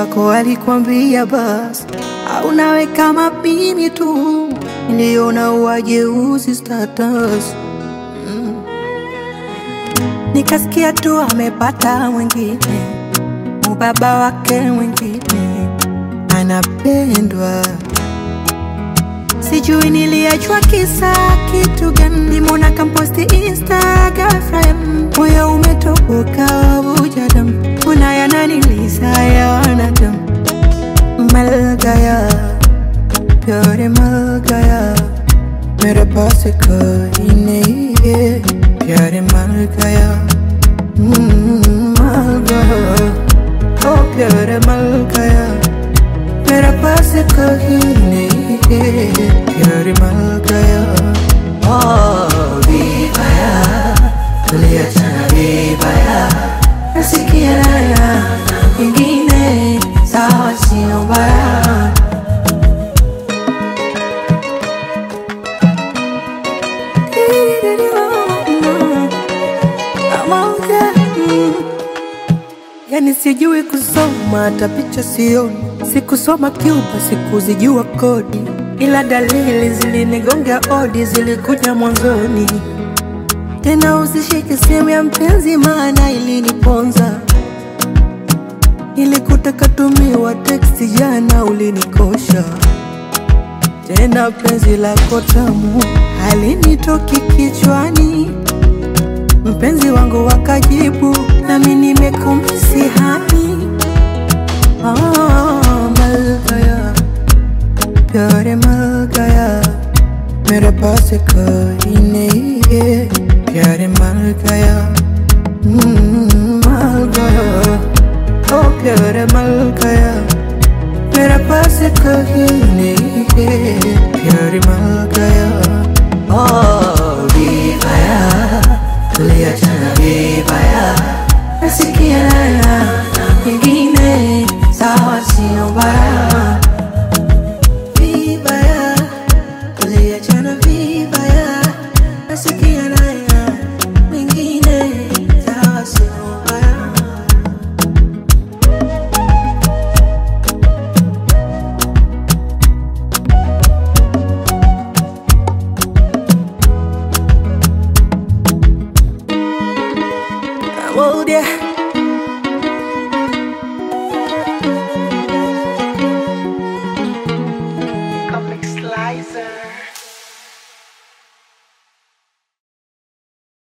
wako alikwambia basi au nawe kama mimi tu, niliona uwajeuzi status. Nikasikia tu amepata mwingine, ubaba wake mwingine anapendwa. Sijui niliachwa kisa kitu gani, nimeona kamposti Instagram, moyo umetoboka wavuja damu, unayananiliza ya wanadamu. Mal gaya, प्यार मल गया, मेरा पास कोई नहीं है, प्यार मल गया, मल गया, ओ प्यार मल गया, मेरा पास कोई नहीं है, प्यार मल गया. Vibaya, tuliachana vibaya, nasikia raya, ingine sawa sio mbaya. Yani sijui kusoma hata picha sioni, sikusoma Cuba, sikuzijua kodi, ila dalili zilinigonga odi, zilikuja mwanzoni. Tena usishike simu ya mpenzi maana iliniponza, nilikutaka tumiwa teksti jana ulinikosha. Tena penzi lako tamu halinitoki kichwani, mpenzi wangu wakajibu nami nimekumisi hani. Mal gaya, प्यार मल गया, मेरा पास कोई नहीं है, प्यार मल गया, मल गया, ओ प्यार मल गया, मेरा पास कोई नहीं है, प्यार मल गया. Vibaya, tuliachana vibaya, nasikia raya, ingine sawa sio mbaya. Vibaya, tuliachana vibaya, nasikia raya, ingine sawa sio mbaya. Oh dear. Comic Slicer.